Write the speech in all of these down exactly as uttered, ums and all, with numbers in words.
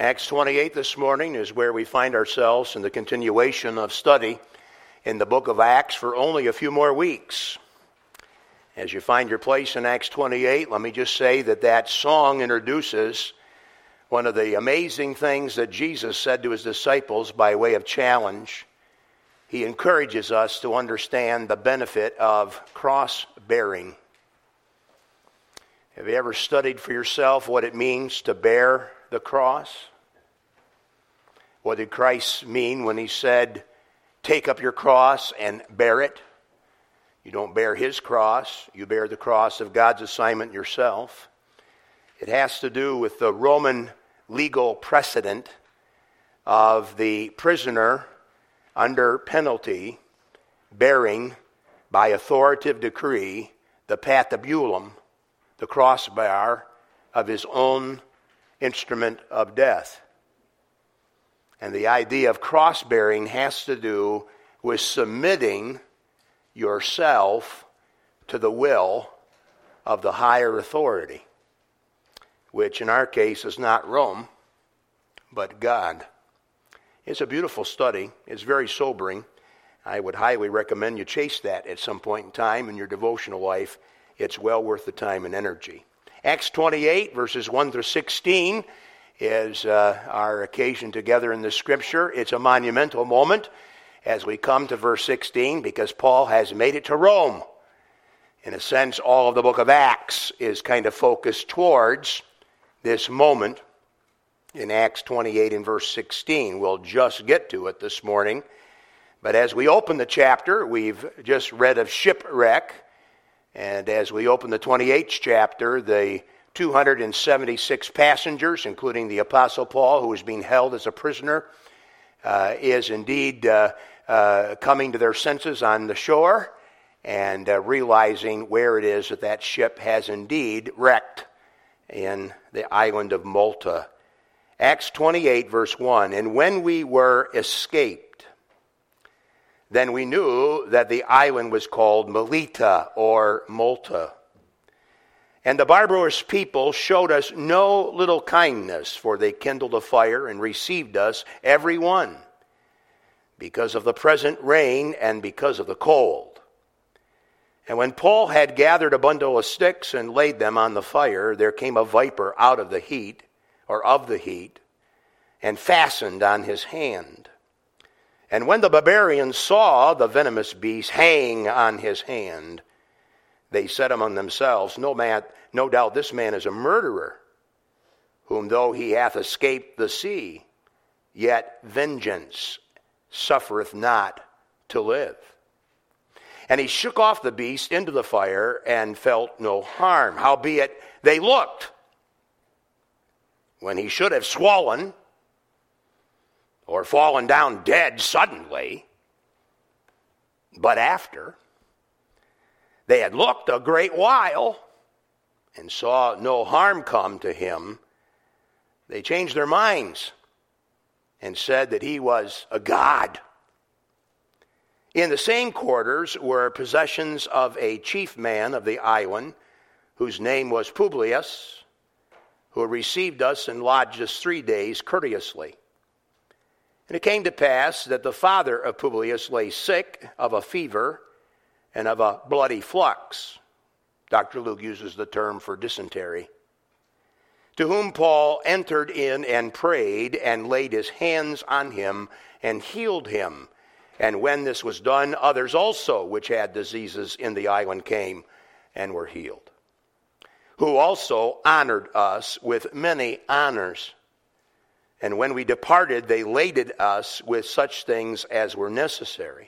Acts twenty-eight this morning is where we find ourselves in the continuation of study in the book of Acts for only a few more weeks. As you find your place in Acts twenty-eight, let me just say that that song introduces one of the amazing things that Jesus said to his disciples by way of challenge. He encourages us to understand the benefit of cross-bearing. Have you ever studied for yourself what it means to bear the cross? What did Christ mean when he said, take up your cross and bear it? You don't bear his cross, you bear the cross of God's assignment yourself. It has to do with the Roman legal precedent of the prisoner under penalty bearing by authoritative decree the patibulum, the crossbar of his own instrument of death. And the idea of cross-bearing has to do with submitting yourself to the will of the higher authority, which in our case is not Rome, but God. It's a beautiful study. It's very sobering. I would highly recommend you chase that at some point in time in your devotional life. It's well worth the time and energy. Acts twenty-eight, verses one through sixteen, is uh, our occasion together in the Scripture. It's a monumental moment as we come to verse sixteen because Paul has made it to Rome. In a sense, all of the book of Acts is kind of focused towards this moment in Acts twenty-eight and verse sixteen. We'll just get to it this morning. But as we open the chapter, we've just read of shipwreck. And as we open the twenty-eighth chapter, the two hundred seventy-six passengers, including the Apostle Paul, who is being held as a prisoner, uh, is indeed uh, uh, coming to their senses on the shore and uh, realizing where it is that that ship has indeed wrecked in the island of Malta. Acts twenty-eight, verse one, and when we were escaped, then we knew that the island was called Melita or Malta. And the barbarous people showed us no little kindness, for they kindled a fire and received us, every one, because of the present rain and because of the cold. And when Paul had gathered a bundle of sticks and laid them on the fire, there came a viper out of the heat, or of the heat, and fastened on his hand. And when the barbarians saw the venomous beast hang on his hand, they said among themselves, no man, no doubt this man is a murderer, whom though he hath escaped the sea, yet vengeance suffereth not to live. And he shook off the beast into the fire and felt no harm. Howbeit they looked, when he should have swollen or fallen down dead suddenly, but after they had looked a great while and saw no harm come to him, they changed their minds and said that he was a god. In the same quarters were possessions of a chief man of the island, whose name was Publius, who received us and lodged us three days courteously. And it came to pass that the father of Publius lay sick of a fever and of a bloody flux. Doctor Luke uses the term for dysentery. To whom Paul entered in and prayed and laid his hands on him and healed him. And when this was done, others also which had diseases in the island came and were healed, who also honored us with many honors. And when we departed, they laded us with such things as were necessary.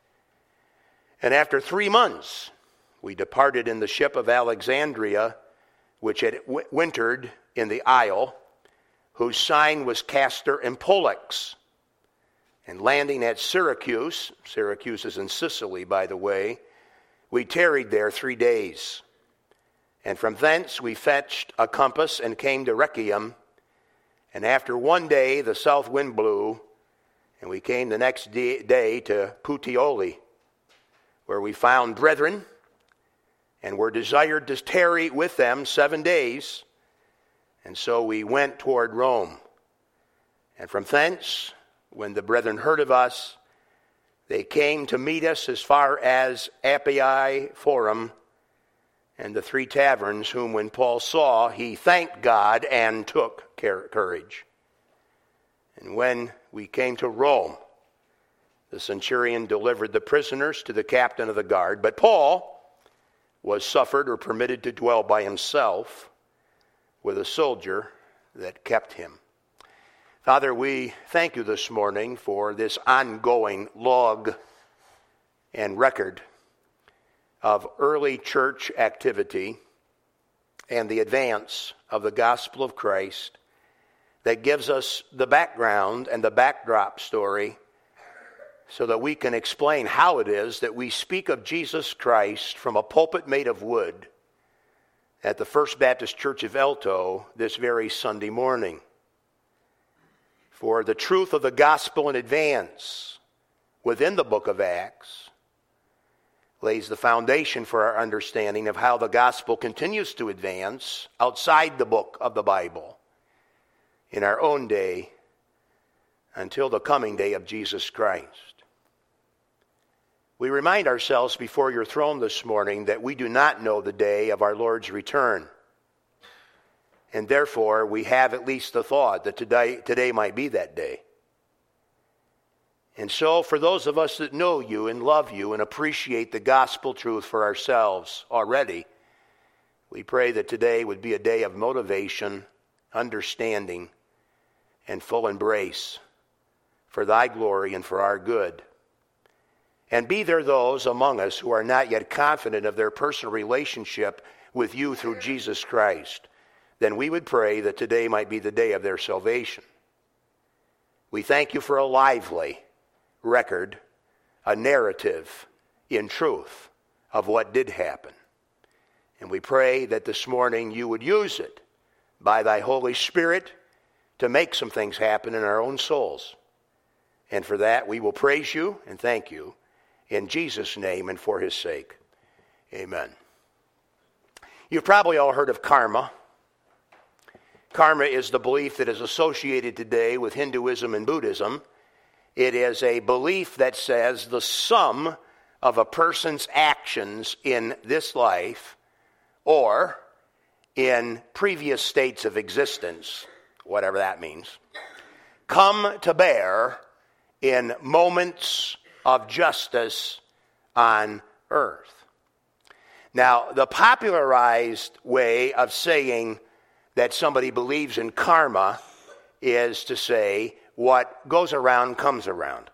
And after three months, we departed in the ship of Alexandria, which had w- wintered in the isle, whose sign was Castor and Pollux. And landing at Syracuse, Syracuse is in Sicily, by the way, we tarried there three days. And from thence we fetched a compass and came to Rhegium. And after one day the south wind blew, and we came the next day to Puteoli, where we found brethren, and were desired to tarry with them seven days. And so we went toward Rome. And from thence, when the brethren heard of us, they came to meet us as far as Appii Forum and the three taverns, whom when Paul saw, he thanked God and took courage. And when we came to Rome, the centurion delivered the prisoners to the captain of the guard, but Paul was suffered or permitted to dwell by himself with a soldier that kept him. Father, we thank you this morning for this ongoing log and record of early church activity and the advance of the gospel of Christ that gives us the background and the backdrop story so that we can explain how it is that we speak of Jesus Christ from a pulpit made of wood at the First Baptist Church of Elto this very Sunday morning. For the truth of the gospel in advance within the book of Acts lays the foundation for our understanding of how the gospel continues to advance outside the book of the Bible in our own day until the coming day of Jesus Christ. We remind ourselves before your throne this morning that we do not know the day of our Lord's return. And therefore, we have at least the thought that today, today might be that day. And so, for those of us that know you and love you and appreciate the gospel truth for ourselves already, we pray that today would be a day of motivation, understanding, and full embrace for thy glory and for our good. And be there those among us who are not yet confident of their personal relationship with you through Jesus Christ. Then we would pray that today might be the day of their salvation. We thank you for a lively record, a narrative in truth of what did happen. And we pray that this morning you would use it by thy Holy Spirit to make some things happen in our own souls. And for that we will praise you and thank you in Jesus' name and for his sake. Amen. You've probably all heard of karma. Karma is the belief that is associated today with Hinduism and Buddhism. It is a belief that says the sum of a person's actions in this life or in previous states of existence, whatever that means, come to bear in moments of justice on earth. Now, the popularized way of saying that somebody believes in karma is to say what goes around comes around.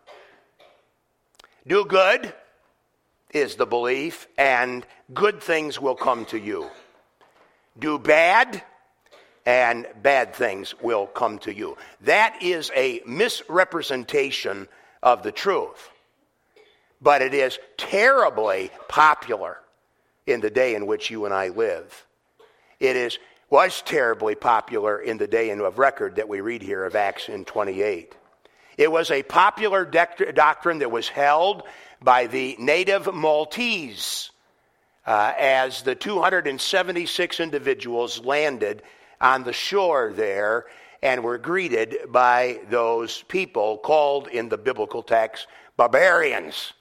Do good is the belief, and good things will come to you. Do bad, and bad things will come to you. That is a misrepresentation of the truth. But it is terribly popular in the day in which you and I live. It is was terribly popular in the day of record that we read here of Acts in twenty-eight. It was a popular dec- doctrine that was held by the native Maltese uh, as the two hundred seventy-six individuals landed on the shore there and were greeted by those people called in the biblical text barbarians.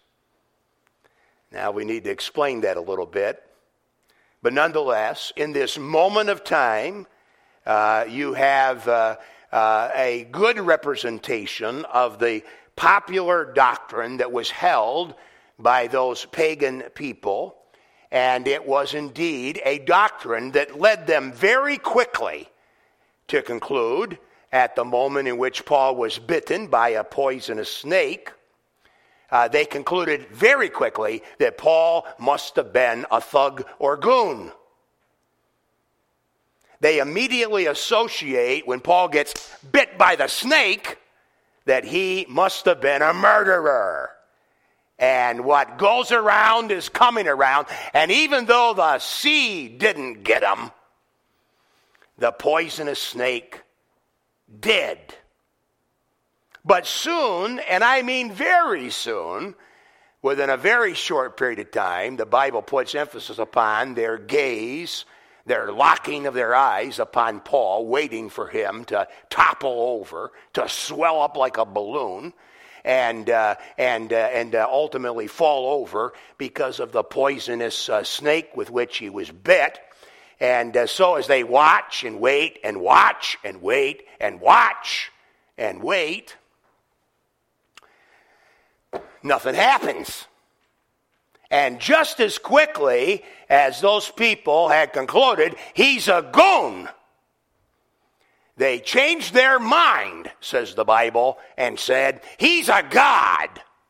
Now we need to explain that a little bit. But nonetheless, in this moment of time, uh, you have uh, uh, a good representation of the popular doctrine that was held by those pagan people. And it was indeed a doctrine that led them very quickly to conclude, at the moment in which Paul was bitten by a poisonous snake, Uh, they concluded very quickly that Paul must have been a thug or goon. They immediately associate, when Paul gets bit by the snake, that he must have been a murderer. And what goes around is coming around. And even though the sea didn't get him, the poisonous snake did. But soon, and I mean very soon, within a very short period of time, the Bible puts emphasis upon their gaze, Their locking of their eyes upon Paul, waiting for him to topple over, to swell up like a balloon, and uh, and uh, and uh, ultimately fall over because of the poisonous uh, snake with which he was bit. And uh, so as they watch and wait and watch and wait and watch and wait, nothing happens. And just as quickly as those people had concluded, he's a goon, they changed their mind, says the Bible, and said, he's a god.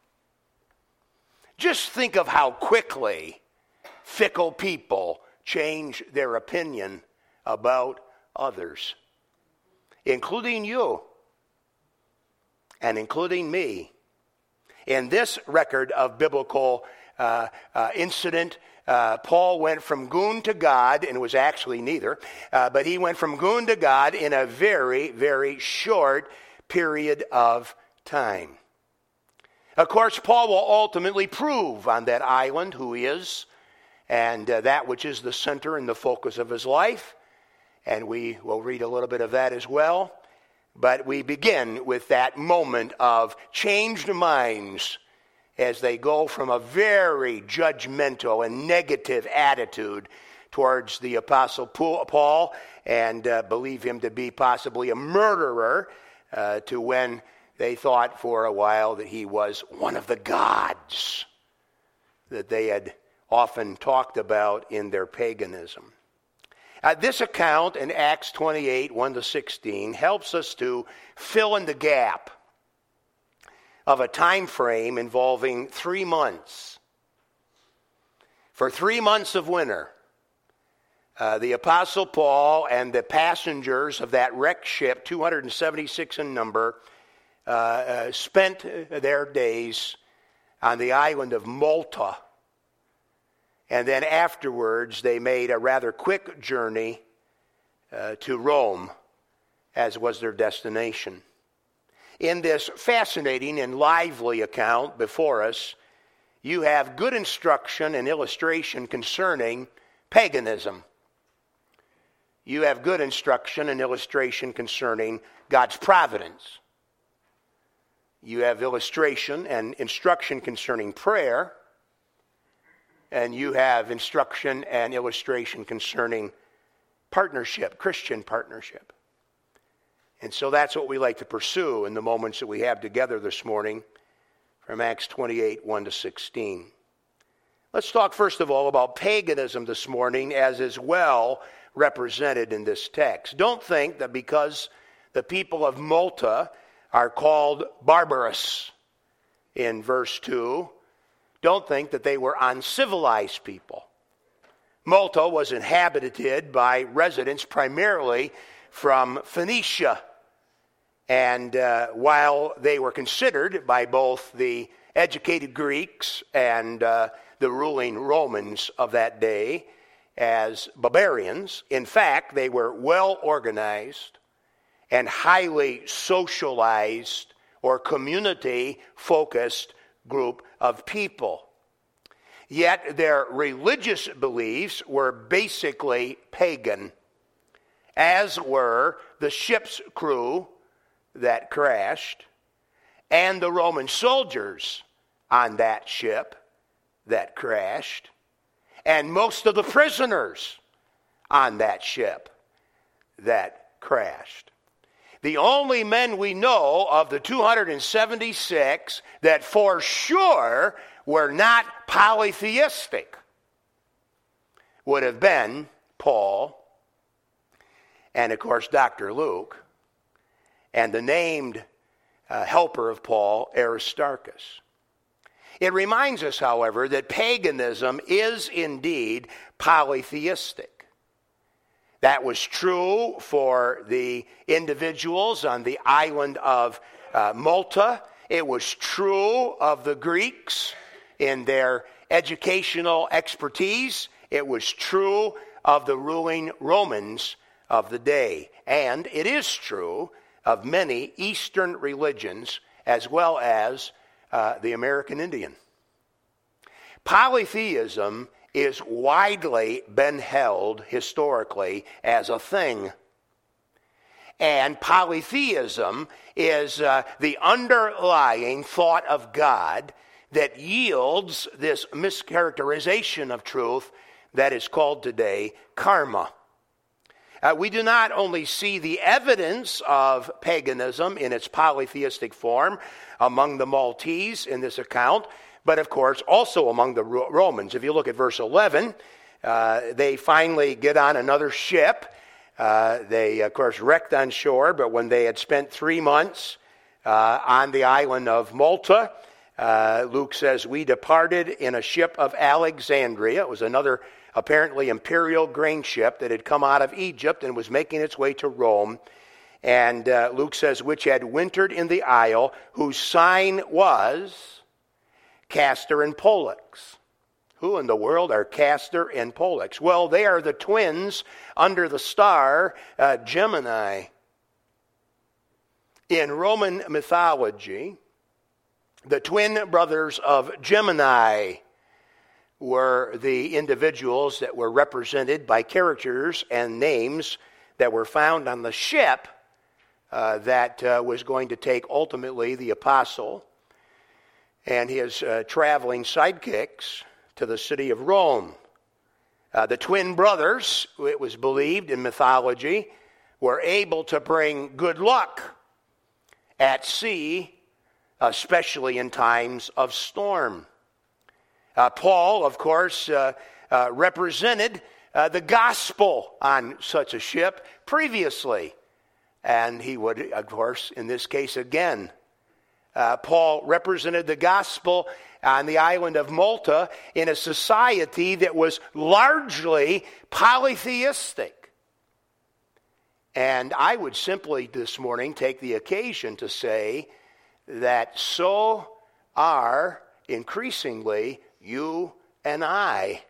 Just think of how quickly fickle people change their opinion about others, including you and including me. In this record of biblical uh, uh, incident, uh, Paul went from goon to God, and it was actually neither, uh, but he went from goon to God in a very, very short period of time. Of course, Paul will ultimately prove on that island who he is, and uh, that which is the center and the focus of his life, and we will read a little bit of that as well. But we begin with that moment of changed minds as they go from a very judgmental and negative attitude towards the Apostle Paul and uh, believe him to be possibly a murderer uh, to when they thought for a while that he was one of the gods that they had often talked about in their paganism. Uh, this account in Acts twenty-eight, one to sixteen, helps us to fill in the gap of a time frame involving three months. For three months of winter, uh, the Apostle Paul and the passengers of that wrecked ship, two hundred seventy-six in number, uh, uh, spent their days on the island of Malta. And then afterwards, they made a rather quick journey uh, to Rome, as was their destination. In this fascinating and lively account before us, you have good instruction and illustration concerning paganism. You have good instruction and illustration concerning God's providence. You have illustration and instruction concerning prayer. And you have instruction and illustration concerning partnership, Christian partnership. And so that's what we like to pursue in the moments that we have together this morning from Acts twenty-eight, one to sixteen. Let's talk first of all about paganism this morning, as is well represented in this text. Don't think that because the people of Malta are called barbarous in verse two, don't think that they were uncivilized people. Malta was inhabited by residents primarily from Phoenicia. And uh, while they were considered by both the educated Greeks and uh, the ruling Romans of that day as barbarians, in fact, they were well organized and highly socialized or community-focused group of people. Yet their religious beliefs were basically pagan, as were the ship's crew that crashed and the Roman soldiers on that ship that crashed and most of the prisoners on that ship that crashed. The only men we know of the two hundred seventy-six that for sure were not polytheistic would have been Paul and, of course, Doctor Luke and the named uh, helper of Paul, Aristarchus. It reminds us, however, that paganism is indeed polytheistic. That was true for the individuals on the island of uh, Malta. It was true of the Greeks in their educational expertise. It was true of the ruling Romans of the day. And it is true of many Eastern religions as well as uh, the American Indian. Polytheism is widely been held historically as a thing. And polytheism is uh, the underlying thought of God that yields this mischaracterization of truth that is called today karma. Uh, we do not only see the evidence of paganism in its polytheistic form among the Maltese in this account, but of course also among the Romans. If you look at verse eleven, uh, they finally get on another ship. Uh, they, of course, wrecked on shore, but when they had spent three months uh, on the island of Malta, uh, Luke says, we departed in a ship of Alexandria. It was another apparently imperial grain ship that had come out of Egypt and was making its way to Rome. And uh, Luke says, which had wintered in the isle, whose sign was Castor and Pollux. Who in the world are Castor and Pollux? Well, they are the twins under the star uh, Gemini. In Roman mythology, the twin brothers of Gemini were the individuals that were represented by characters and names that were found on the ship uh, that uh, was going to take ultimately the apostle and his uh, traveling sidekicks to the city of Rome. Uh, the twin brothers, it was believed in mythology, were able to bring good luck at sea, especially in times of storm. Uh, Paul, of course, uh, uh, represented uh, the gospel on such a ship previously. And he would, of course, in this case again, uh, Paul represented the gospel on the island of Malta in a society that was largely polytheistic. And I would simply this morning take the occasion to say that so are increasingly you and I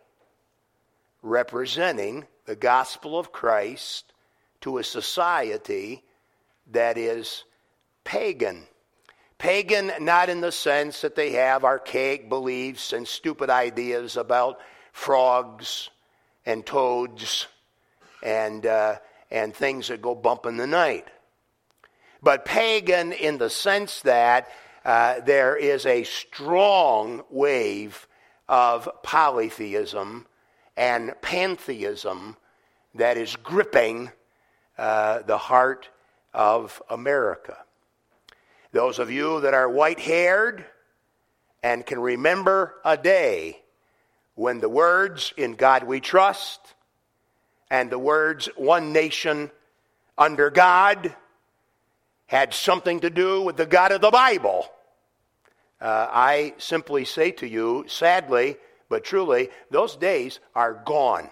representing the gospel of Christ to a society that is pagan. Pagan not in the sense that they have archaic beliefs and stupid ideas about frogs and toads and, uh, and things that go bump in the night. But pagan in the sense that uh, there is a strong wave of polytheism and pantheism that is gripping uh, the heart of America. Those of you that are white-haired and can remember a day when the words "In God We Trust" and the words "One Nation Under God" had something to do with the God of the Bible, uh, I simply say to you, sadly, but truly, those days are gone.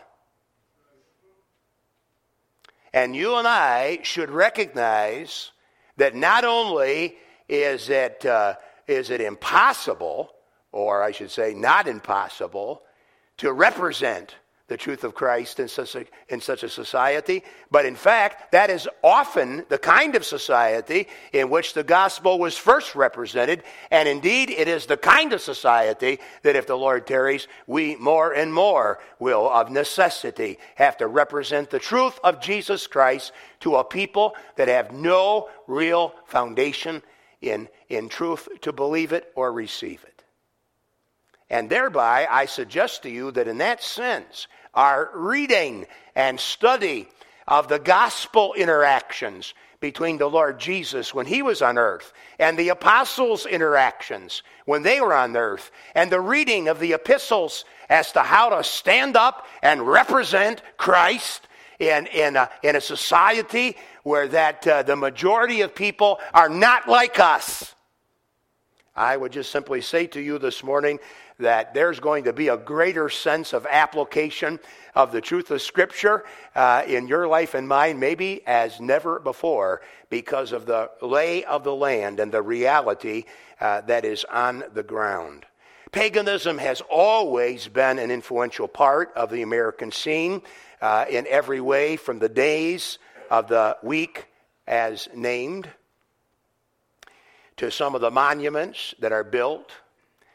And you and I should recognize that not only is it, uh, is it impossible, or I should say not impossible, to represent the truth of Christ in such a, in such a society, but in fact, that is often the kind of society in which the gospel was first represented, and indeed it is the kind of society that if the Lord tarries, we more and more will of necessity have to represent the truth of Jesus Christ to a people that have no real foundation in, in truth to believe it or receive it. And thereby, I suggest to you that in that sense, our reading and study of the gospel interactions between the Lord Jesus when he was on earth and the apostles' interactions when they were on earth and the reading of the epistles as to how to stand up and represent Christ in, in, a, in a society where that uh, the majority of people are not like us. I would just simply say to you this morning that there's going to be a greater sense of application of the truth of Scripture uh, in your life and mine, maybe as never before, because of the lay of the land and the reality uh, that is on the ground. Paganism has always been an influential part of the American scene uh, in every way, from the days of the week as named to some of the monuments that are built,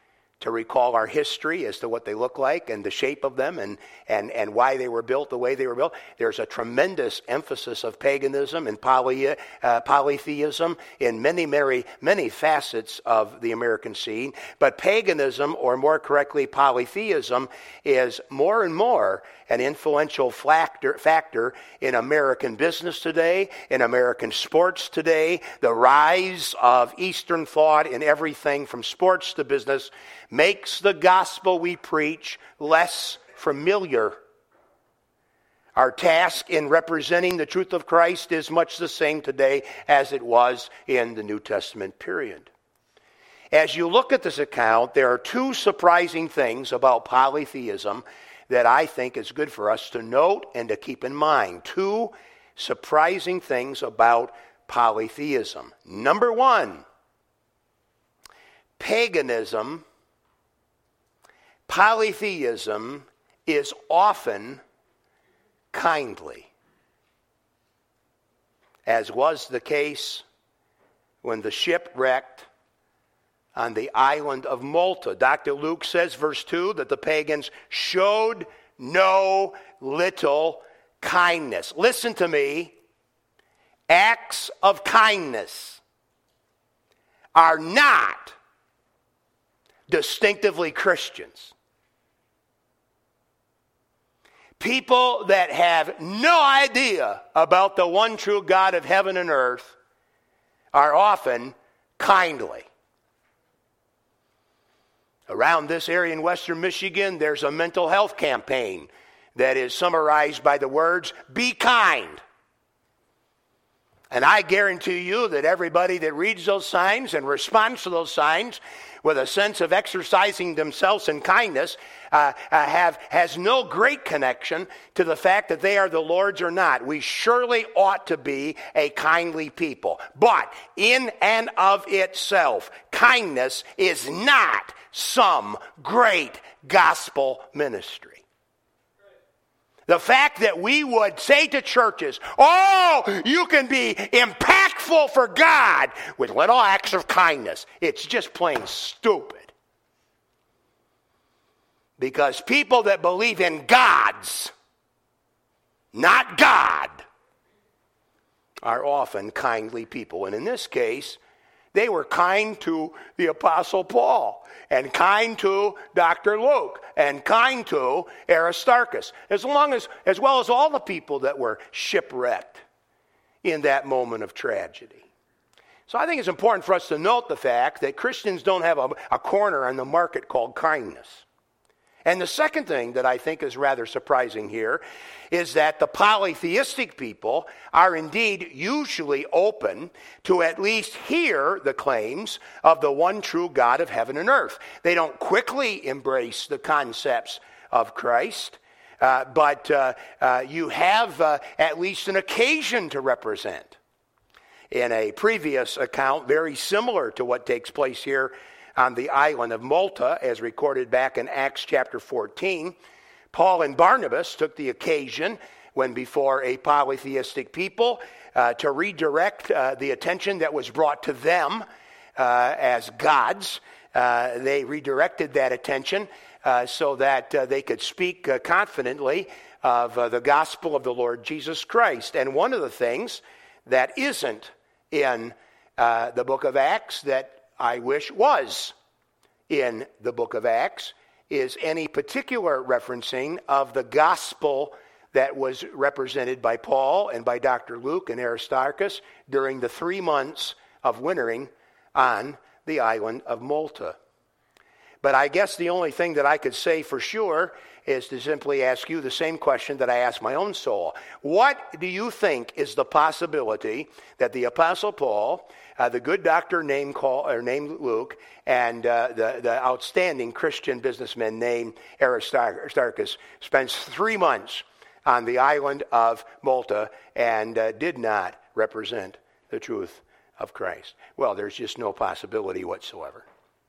to recall our history as to what they look like and the shape of them and, and, and why they were built the way they were built. There's a tremendous emphasis of paganism and poly, uh, polytheism in many, many, many facets of the American scene. But paganism, or more correctly, polytheism, is more and more an influential factor, factor in American business today, in American sports today. The rise of Eastern thought in everything from sports to business makes the gospel we preach less familiar. Our task in representing the truth of Christ is much the same today as it was in the New Testament period. As you look at this account, there are two surprising things about polytheism that I think is good for us to note and to keep in mind. Two surprising things about polytheism. Number one, paganism, polytheism is often kindly, as was the case when the ship wrecked on the island of Malta. Doctor Luke says, verse two, that the pagans showed no little kindness. Listen to me. Acts of kindness are not distinctively Christians. People that have no idea about the one true God of heaven and earth are often kindly. Around this area in western Michigan, there's a mental health campaign that is summarized by the words, "Be kind." And I guarantee you that everybody that reads those signs and responds to those signs with a sense of exercising themselves in kindness uh, uh, have has no great connection to the fact that they are the Lord's or not. We surely ought to be a kindly people. But in and of itself, kindness is not some great gospel ministry. The fact that we would say to churches, oh, you can be impactful for God with little acts of kindness, it's just plain stupid. Because people that believe in gods, not God, are often kindly people. And in this case, they were kind to the Apostle Paul, and kind to Doctor Luke, and kind to Aristarchus, as long as, as well as all the people that were shipwrecked in that moment of tragedy. So I think it's important for us to note the fact that Christians don't have a, a corner on the market called kindness. And the second thing that I think is rather surprising here is that the polytheistic people are indeed usually open to at least hear the claims of the one true God of heaven and earth. They don't quickly embrace the concepts of Christ, uh, but uh, uh, you have uh, at least an occasion to represent. In a previous account, very similar to what takes place here on the island of Malta, as recorded back in Acts chapter fourteen, Paul and Barnabas took the occasion when before a polytheistic people uh, to redirect uh, the attention that was brought to them uh, as gods. Uh, they redirected that attention uh, so that uh, they could speak uh, confidently of uh, the gospel of the Lord Jesus Christ. And one of the things that isn't in uh, the book of Acts that I wish was in the book of Acts is any particular referencing of the gospel that was represented by Paul and by Doctor Luke and Aristarchus during the three months of wintering on the island of Malta. But I guess the only thing that I could say for sure is to simply ask you the same question that I asked my own soul. What do you think is the possibility that the Apostle Paul, uh, the good doctor named, Paul, or named Luke, and uh, the, the outstanding Christian businessman named Aristarchus spends three months on the island of Malta and uh, did not represent the truth of Christ? Well, there's just no possibility whatsoever.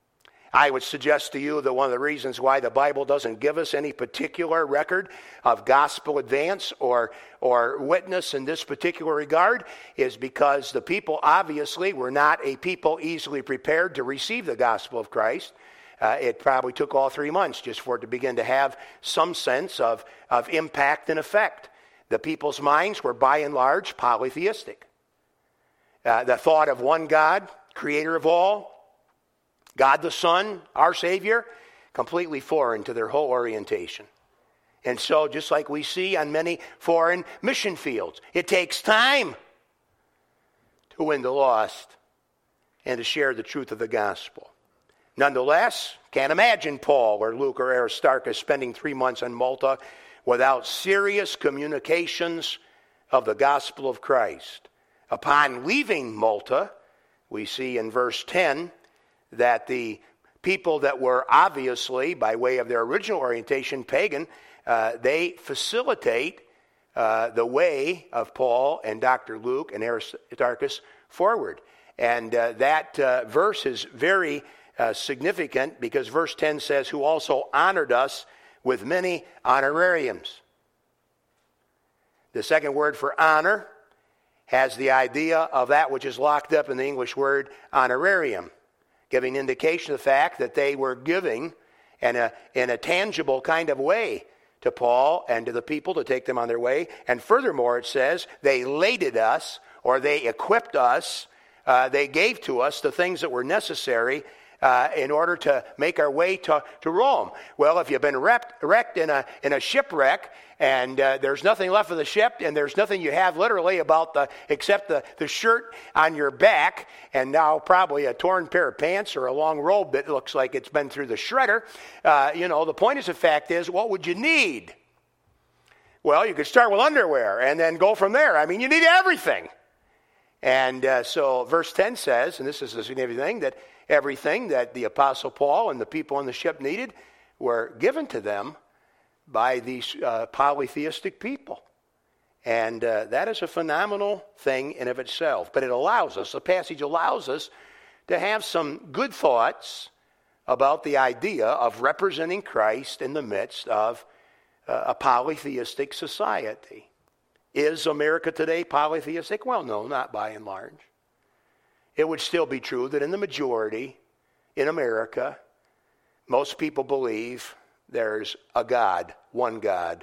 I would suggest to you that one of the reasons why the Bible doesn't give us any particular record of gospel advance or, or witness in this particular regard is because the people obviously were not a people easily prepared to receive the gospel of Christ. Uh, it probably took all three months just for it to begin to have some sense of, of impact and effect. The people's minds were by and large polytheistic. Uh, the thought of one God, creator of all, God the Son, our Savior, completely foreign to their whole orientation. And so, just like we see on many foreign mission fields, it takes time to win the lost and to share the truth of the gospel. Nonetheless, can't imagine Paul or Luke or Aristarchus spending three months in Malta without serious communications of the gospel of Christ. Upon leaving Malta, we see in verse ten that the people that were obviously, by way of their original orientation, pagan, uh, they facilitate uh, the way of Paul and Doctor Luke and Aristarchus forward. And uh, that uh, verse is very uh, significant because verse ten says, who also honored us with many honorariums. The second word for honor has the idea of that which is locked up in the English word honorarium, giving indication of the fact that they were giving in a, in a tangible kind of way to Paul and to the people to take them on their way. And furthermore, it says they laded us, or they equipped us, uh, they gave to us the things that were necessary uh, in order to make our way to, to Rome. Well, if you've been wrecked, wrecked in a in a shipwreck, and uh, there's nothing left of the ship, and there's nothing you have literally about the except the, the shirt on your back, and now probably a torn pair of pants or a long robe that looks like it's been through the shredder. Uh, you know, the point is, the fact is, what would you need? Well, you could start with underwear and then go from there. I mean, you need everything. And uh, so verse ten says, and this is a significant thing, that everything that the Apostle Paul and the people on the ship needed were given to them by these uh, polytheistic people. And uh, that is a phenomenal thing in of itself. But it allows us, the passage allows us to have some good thoughts about the idea of representing Christ in the midst of uh, a polytheistic society. Is America today polytheistic? Well, no, not by and large. It would still be true that in the majority in America, most people believe there's a God, one God.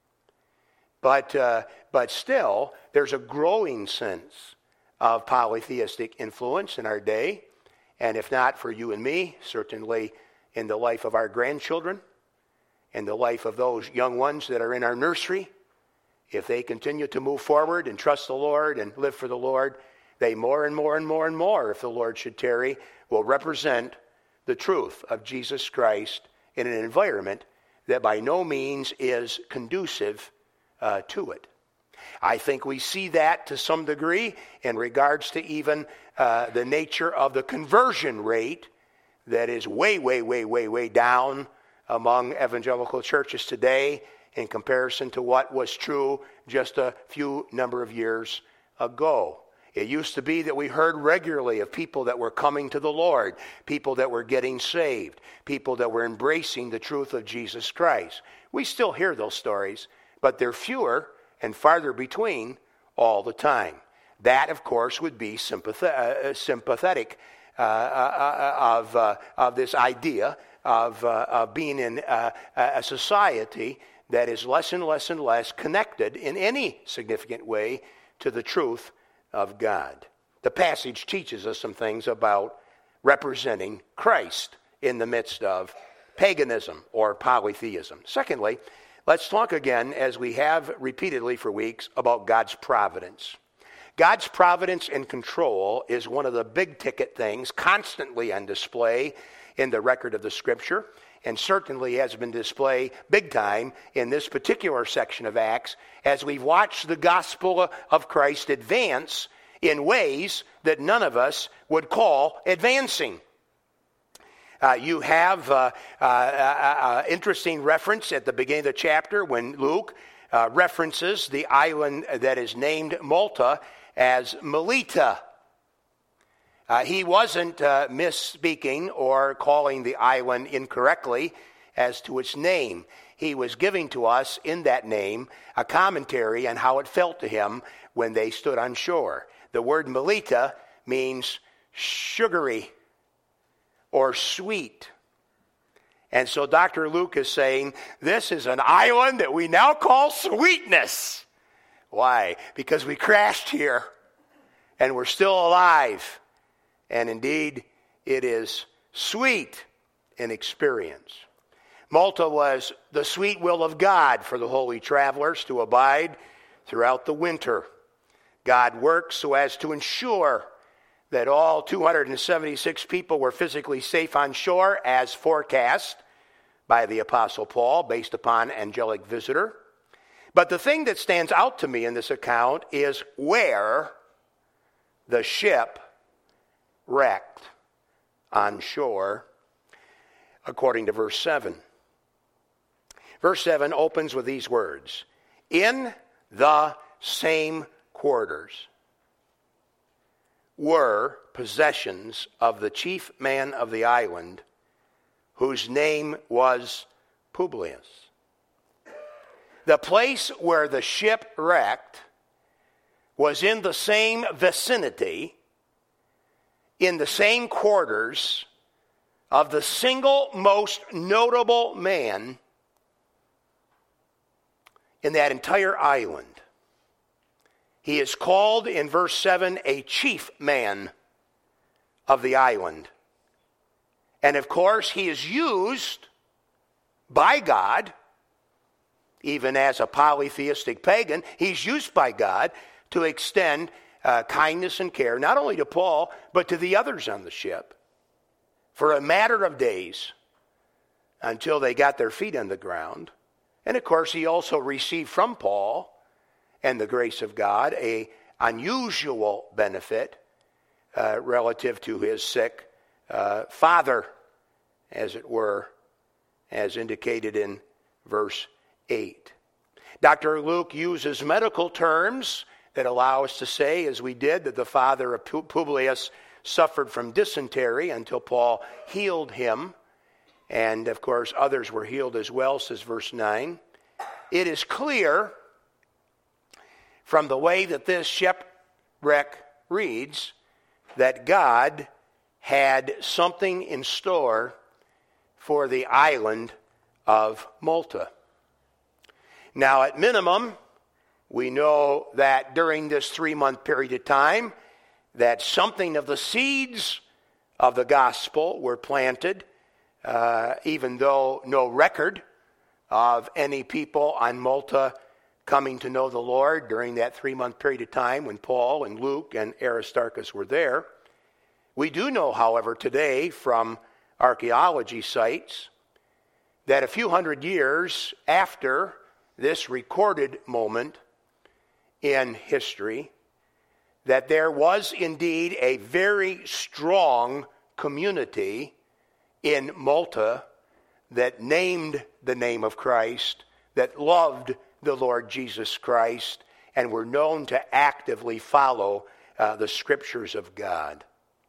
But, uh, but still, there's a growing sense of polytheistic influence in our day. And if not for you and me, certainly in the life of our grandchildren, in the life of those young ones that are in our nursery, if they continue to move forward and trust the Lord and live for the Lord, they more and more and more and more, if the Lord should tarry, will represent the truth of Jesus Christ in an environment that by no means is conducive uh, to it. I think we see that to some degree in regards to even uh, the nature of the conversion rate that is way, way, way, way, way down among evangelical churches today in comparison to what was true just a few number of years ago. It used to be that we heard regularly of people that were coming to the Lord, people that were getting saved, people that were embracing the truth of Jesus Christ. We still hear those stories, but they're fewer and farther between all the time. That, of course, would be sympath- uh, sympathetic uh, uh, of, uh, of this idea of, uh, of being in uh, a society that is less and less and less connected in any significant way to the truth of God. The passage teaches us some things about representing Christ in the midst of paganism or polytheism. Secondly, let's talk again, as we have repeatedly for weeks, about God's providence. God's providence and control is one of the big ticket things constantly on display in the record of the Scripture, and certainly has been displayed big time in this particular section of Acts as we've watched the gospel of Christ advance in ways that none of us would call advancing. Uh, you have uh, uh, uh, interesting reference at the beginning of the chapter when Luke uh, references the island that is named Malta as Melita. Uh, he wasn't uh, misspeaking or calling the island incorrectly as to its name. He was giving to us in that name a commentary on how it felt to him when they stood on shore. The word Melita means sugary or sweet. And so Doctor Luke is saying, this is an island that we now call Sweetness. Why? Because we crashed here, and we're still alive. And indeed, it is sweet in experience. Malta was the sweet will of God for the holy travelers to abide throughout the winter. God worked so as to ensure that all two hundred seventy-six people were physically safe on shore as forecast by the Apostle Paul based upon angelic visitor. But the thing that stands out to me in this account is where the ship wrecked on shore, according to verse seven. Verse seven opens with these words, in the same quarters were possessions of the chief man of the island, whose name was Publius. The place where the ship wrecked was in the same vicinity, in the same quarters of the single most notable man in that entire island. He is called in verse seven a chief man of the island. And of course, he is used by God, even as a polytheistic pagan, he's used by God to extend uh, kindness and care, not only to Paul, but to the others on the ship, for a matter of days until they got their feet on the ground. And of course, he also received from Paul and the grace of God a unusual benefit uh, relative to his sick uh, father, as it were, as indicated in verse eight. Doctor Luke uses medical terms that allow us to say, as we did, that the father of Publius suffered from dysentery until Paul healed him. And, of course, others were healed as well, says verse nine. It is clear from the way that this shipwreck reads that God had something in store for the island of Malta. Now, at minimum, we know that during this three-month period of time, that something of the seeds of the gospel were planted, uh, even though no record of any people on Malta coming to know the Lord during that three-month period of time when Paul and Luke and Aristarchus were there. We do know, however, today from archaeology sites that a few hundred years after this recorded moment in history, that there was indeed a very strong community in Malta that named the name of Christ, that loved the Lord Jesus Christ, and were known to actively follow uh, the scriptures of God.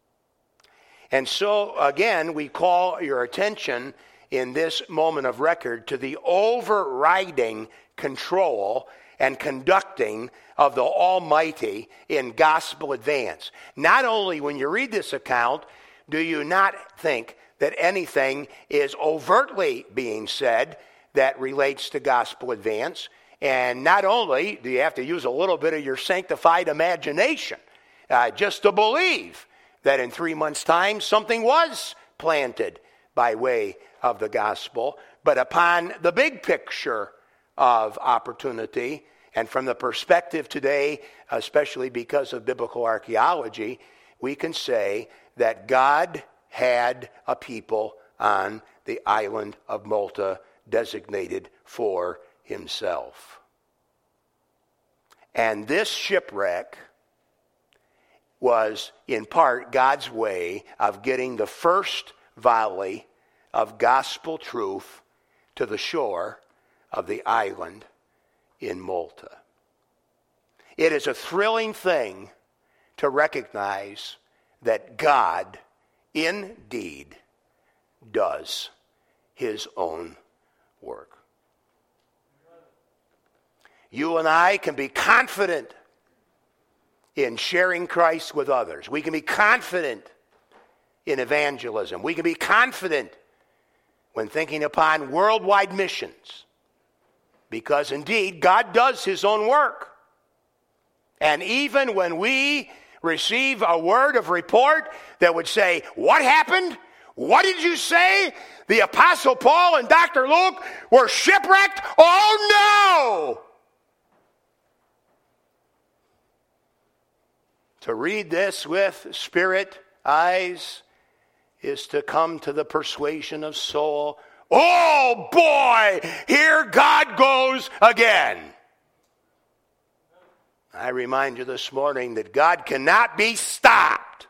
And so, again, we call your attention in this moment of record to the overriding control and conducting of the Almighty in gospel advance. Not only when you read this account do you not think that anything is overtly being said that relates to gospel advance, and not only do you have to use a little bit of your sanctified imagination uh, just to believe that in three months' time something was planted by way of the gospel, but upon the big picture of opportunity, and from the perspective today, especially because of biblical archaeology, we can say that God had a people on the island of Malta designated for himself. And this shipwreck was in part God's way of getting the first volley of gospel truth to the shore of the island in Malta. It is a thrilling thing to recognize that God indeed does his own work. You and I can be confident in sharing Christ with others. We can be confident in evangelism. We can be confident when thinking upon worldwide missions, because indeed God does his own work. And even when we receive a word of report that would say, what happened? What did you say? The Apostle Paul and Doctor Luke were shipwrecked? Oh no! To read this with spirit eyes is to come to the persuasion of soul. Oh boy, here God goes again. I remind you this morning that God cannot be stopped.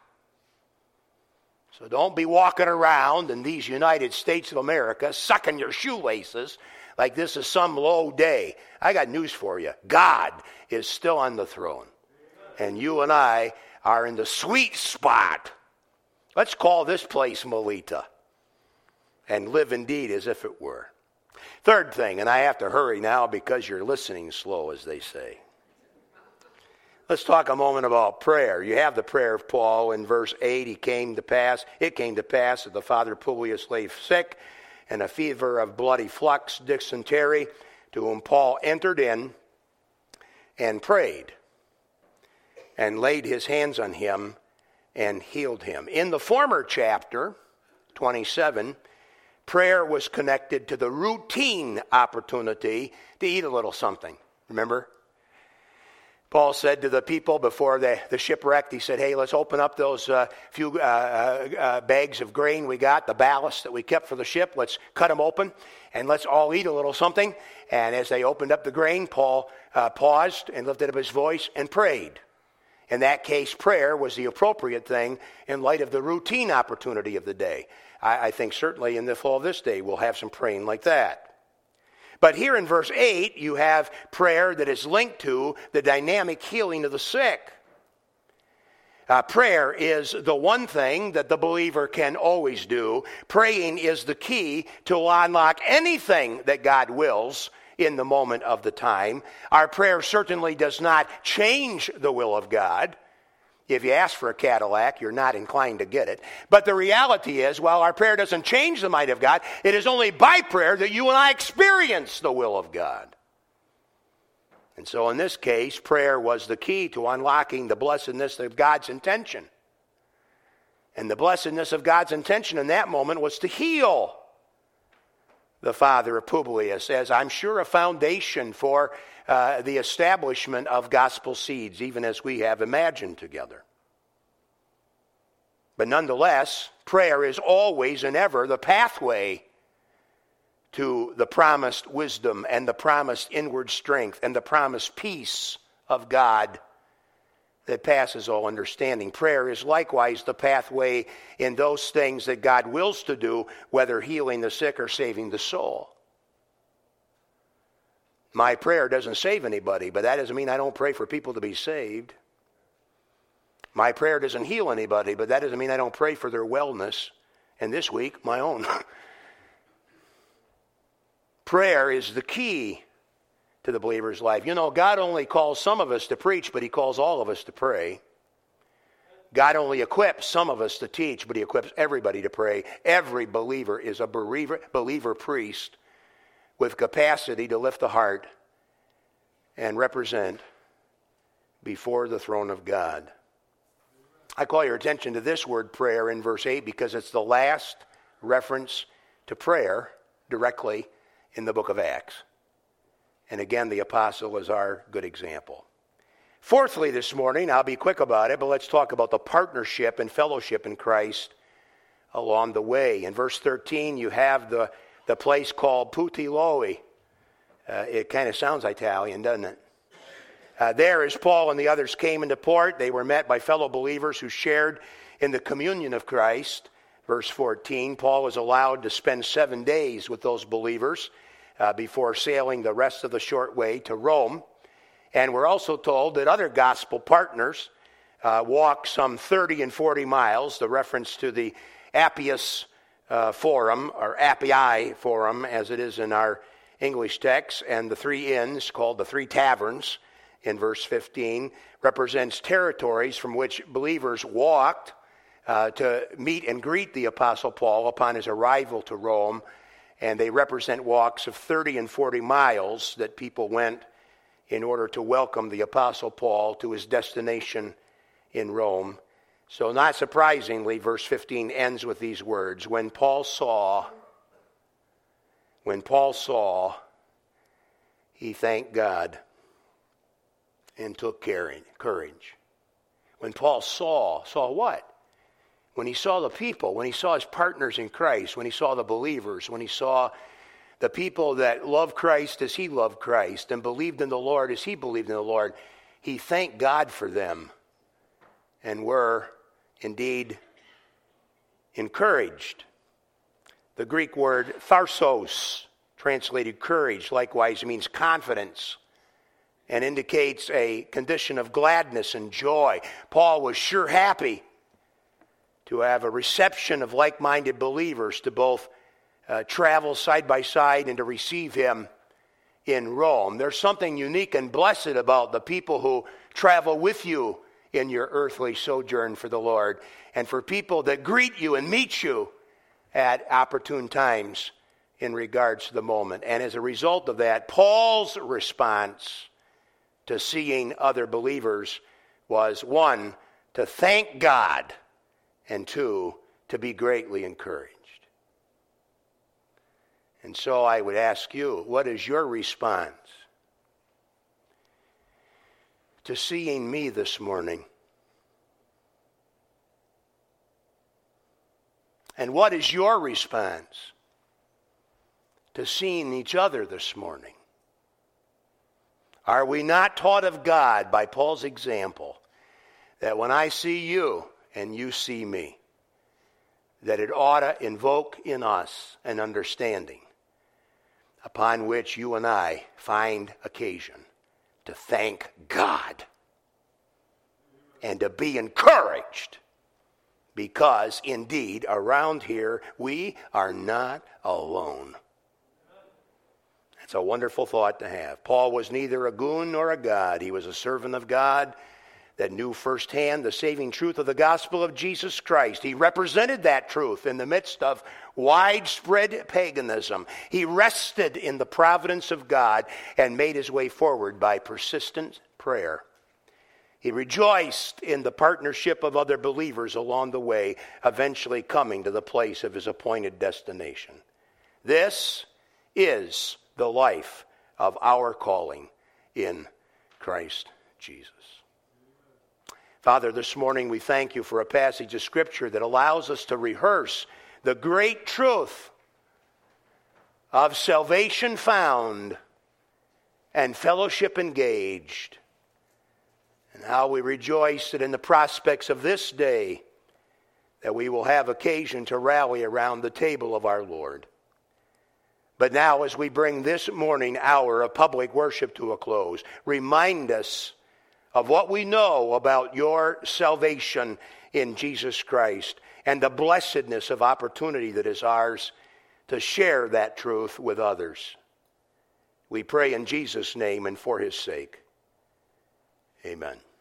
So don't be walking around in these United States of America sucking your shoelaces like this is some low day. I got news for you. God is still on the throne. And you and I are in the sweet spot. Let's call this place Melita and live indeed as if it were. Third thing, and I have to hurry now because you're listening slow, as they say. Let's talk a moment about prayer. You have the prayer of Paul in verse eight. He came to pass, it came to pass that the father Publius lay sick, and a fever of bloody flux, dysentery, to whom Paul entered in and prayed, and laid his hands on him and healed him. In the former chapter, twenty-seven, prayer was connected to the routine opportunity to eat a little something. Remember? Paul said to the people before the, the shipwreck, he said, hey, let's open up those uh, few uh, uh, uh, bags of grain we got, the ballast that we kept for the ship. Let's cut them open and let's all eat a little something. And as they opened up the grain, Paul uh, paused and lifted up his voice and prayed. In that case, prayer was the appropriate thing in light of the routine opportunity of the day. I, I think certainly in the flow of this day we'll have some praying like that. But here in verse eight, you have prayer that is linked to the dynamic healing of the sick. Uh, prayer is the one thing that the believer can always do. Praying is the key to unlock anything that God wills in the moment of the time. Our prayer certainly does not change the will of God. If you ask for a Cadillac, you're not inclined to get it. But the reality is, while our prayer doesn't change the mind of God, it is only by prayer that you and I experience the will of God. And so in this case, prayer was the key to unlocking the blessedness of God's intention. And the blessedness of God's intention in that moment was to heal the father of Publius, as I'm sure a foundation for uh, the establishment of gospel seeds, even as we have imagined together. But nonetheless, prayer is always and ever the pathway to the promised wisdom and the promised inward strength and the promised peace of God that passes all understanding. Prayer is likewise the pathway in those things that God wills to do, whether healing the sick or saving the soul. My prayer doesn't save anybody, but that doesn't mean I don't pray for people to be saved. My prayer doesn't heal anybody, but that doesn't mean I don't pray for their wellness. And this week, my own. Prayer is the key to the believer's life. You know, God only calls some of us to preach, but he calls all of us to pray. God only equips some of us to teach, but he equips everybody to pray. Every believer is a believer, believer priest with capacity to lift the heart and represent before the throne of God. I call your attention to this word prayer in verse eight because it's the last reference to prayer directly in the book of Acts. And again, the apostle is our good example. Fourthly, this morning, I'll be quick about it, but let's talk about the partnership and fellowship in Christ along the way. In verse thirteen, you have the, the place called Puteoli. Uh, it kind of sounds Italian, doesn't it? Uh, there, as Paul and the others came into port, they were met by fellow believers who shared in the communion of Christ. Verse fourteen, Paul was allowed to spend seven days with those believers Uh, before sailing the rest of the short way to Rome. And we're also told that other gospel partners uh, walked some thirty and forty miles, the reference to the Appius uh, Forum, or Appii Forum, as it is in our English text, and the three inns, called the three taverns, in verse fifteen, represents territories from which believers walked uh, to meet and greet the Apostle Paul upon his arrival to Rome. and they represent walks of thirty and forty miles that people went in order to welcome the Apostle Paul to his destination in Rome. So not surprisingly, verse fifteen ends with these words, when Paul saw, when Paul saw, he thanked God and took courage. When Paul saw, saw what? When he saw the people, when he saw his partners in Christ, when he saw the believers, when he saw the people that loved Christ as he loved Christ and believed in the Lord as he believed in the Lord, he thanked God for them and were indeed encouraged. The Greek word tharsos, translated courage, likewise means confidence and indicates a condition of gladness and joy. Paul was sure happy to have a reception of like-minded believers to both uh, travel side by side and to receive him in Rome. There's something unique and blessed about the people who travel with you in your earthly sojourn for the Lord, and for people that greet you and meet you at opportune times in regards to the moment. And as a result of that, Paul's response to seeing other believers was, one, to thank God, and two, to be greatly encouraged. And so I would ask you, what is your response to seeing me this morning? And what is your response to seeing each other this morning? Are we not taught of God by Paul's example that when I see you and you see me, that it ought to invoke in us an understanding upon which you and I find occasion to thank God and to be encouraged, because indeed around here we are not alone. It's a wonderful thought to have. Paul was neither a goon nor a god. He was a servant of God that knew firsthand the saving truth of the gospel of Jesus Christ. He represented that truth in the midst of widespread paganism. He rested in the providence of God and made his way forward by persistent prayer. He rejoiced in the partnership of other believers along the way, eventually coming to the place of his appointed destination. This is the life of our calling in Christ Jesus. Father, this morning we thank you for a passage of Scripture that allows us to rehearse the great truth of salvation found and fellowship engaged, and how we rejoice that in the prospects of this day that we will have occasion to rally around the table of our Lord. But now, as we bring this morning hour of public worship to a close, remind us of what we know about your salvation in Jesus Christ and the blessedness of opportunity that is ours to share that truth with others. We pray in Jesus' name and for his sake. Amen.